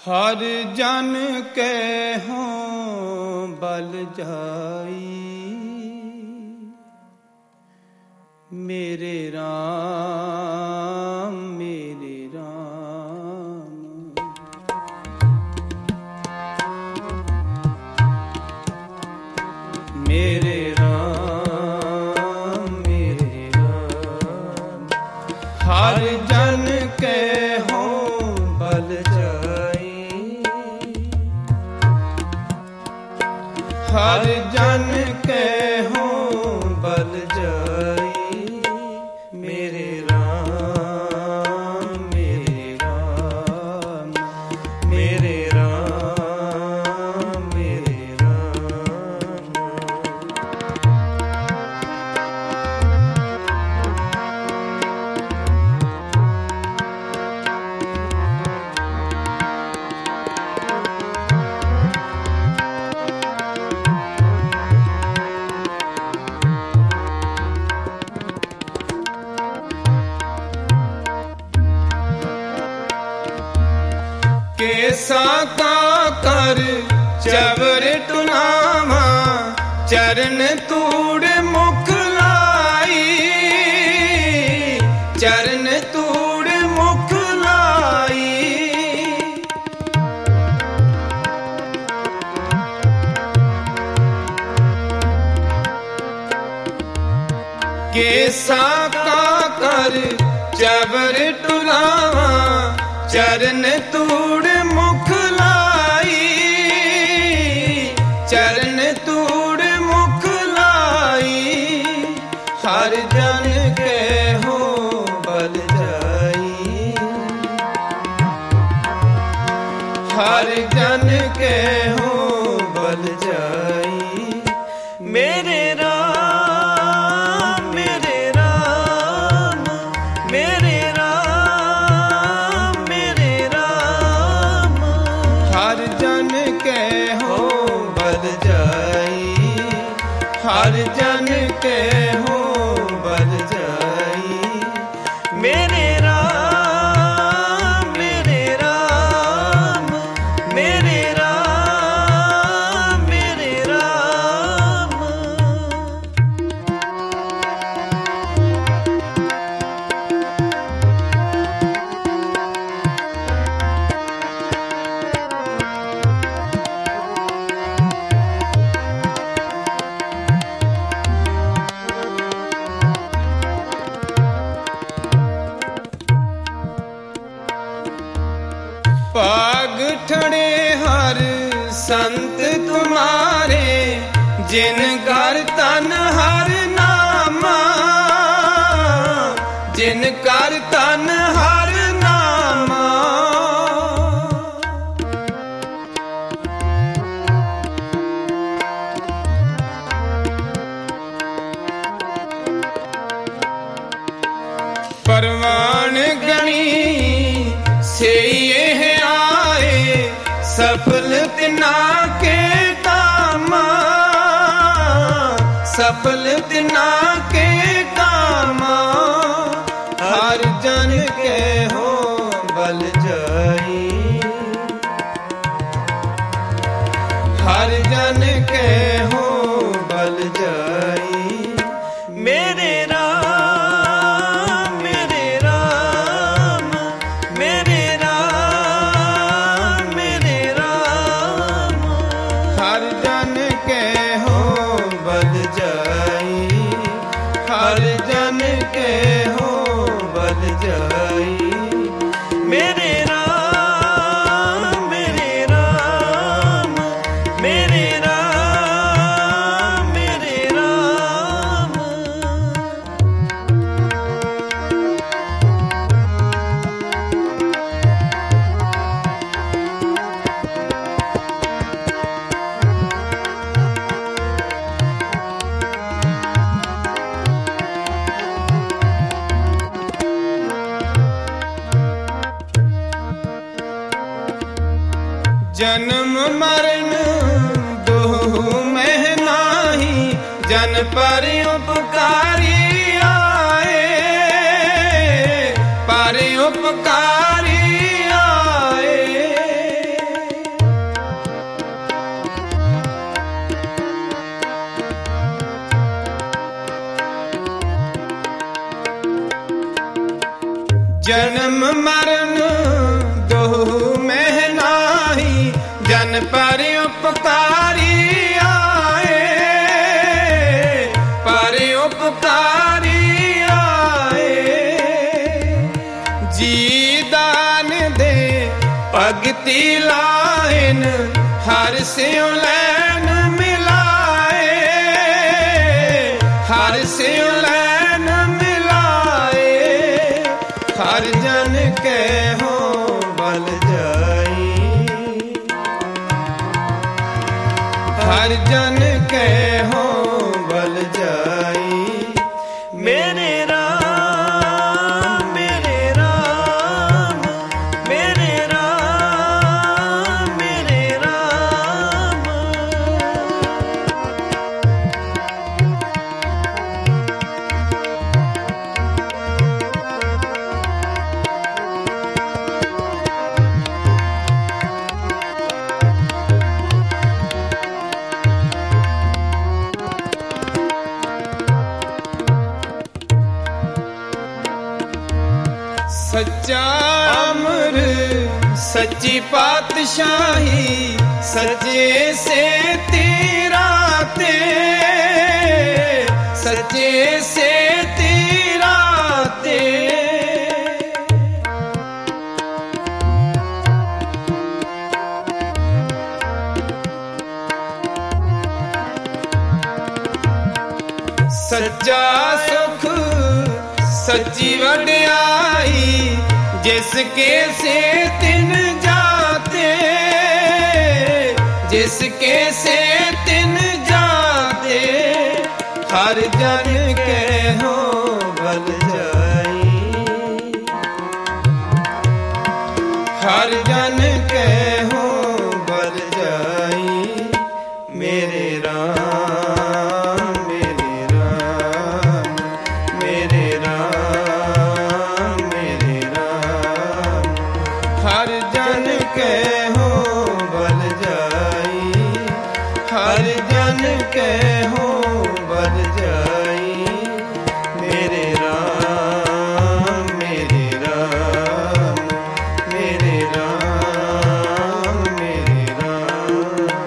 हर जन के हों बल जाई, मेरे राम मेरे राम। मेरे राम मेरे राम, हर जन के हों बल जाई, हर जन के हों बल जाई, मेरे राम मेरे राम, मेरे राम मेरे राम। केसा का कर चवर टुनावा, चरण तूड़ मुख लाई, चरण तूड़ मुख लाई। केसा का कर चवर टुनावा, चरण तूड़ मुख लाई, चरण तूड़ मुख लाई। हर जन के हो बल जाई, हर जन के हो बल जाई, मेरे राम मेरे राम, मेरे राम मेरे राम। हर जन के हो बल जाई, हर जन के हो बल जाई, मेरे राम मेरे राम, मेरे राम मेरे राम। पाग ठड़े हर संत तुम्हारे, जिन कर तन हर नामा, जिन कर तन हर नामा। परवान गणी से ये आए, सफल तिना के कामा, सफल तिना के कामा। हर जन के हो बल जाई, हर जन के हो बल जाई, मेरे राम मेरे राम, मेरे राम मेरे राम। हर जन के हो बल जाई, हर जन के हो बल जाई, मेरे राम मेरे राम, मेरे राम मेरे राम। जन्म मरण दो में नाही, जन पर उपकारी आए, पर उपकारी आए। भगति लाइन हर सियों लैन मिलाए, हर सियों लैन मिलाए। हर जन के हो बल जाई, हर जन के हो बल जाई। मेरे राम मेरे राम मेरे राम मेरे राम। सच्चा अमर सच्ची पातशाही, सच्चे से तेरा ते, सच्चे से तेरा ते। सच्चा सुख सच्ची वड्याई, जिसके से तिन जाते, जिसके से तिन जाते। हर जन के हो बल जाई, हर जन के हो बल जाई। मेरे राम मेरे राम मेरे राम मेरे राम। हर जन के हो बल जाई, हर जन के हो बल जाई। मेरे राम मेरे राम मेरे राम मेरे राम।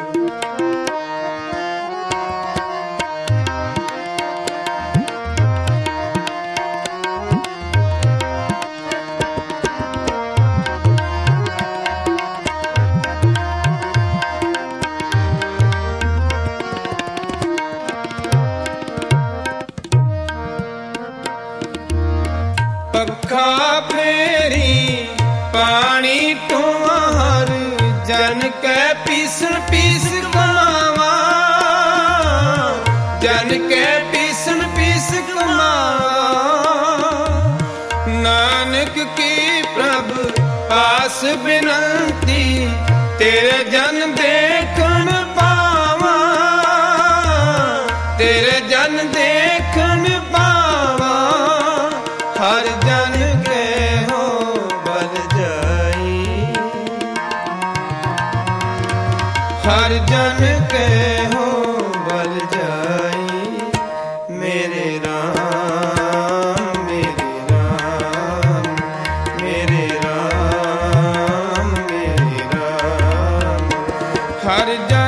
पखा फेरी पानी टुमार, जन के पीसन पीस कमावा, जन के पीसन पीस कमावा। नानक की प्रभु पास बिनती, तेरे जन देखन पावा, तेरे जन देखन पावा। हर जन के हो बल जाई, हर जन के हो बल जाई। मेरे राम मेरे राम मेरे राम मेरे राम। हर जन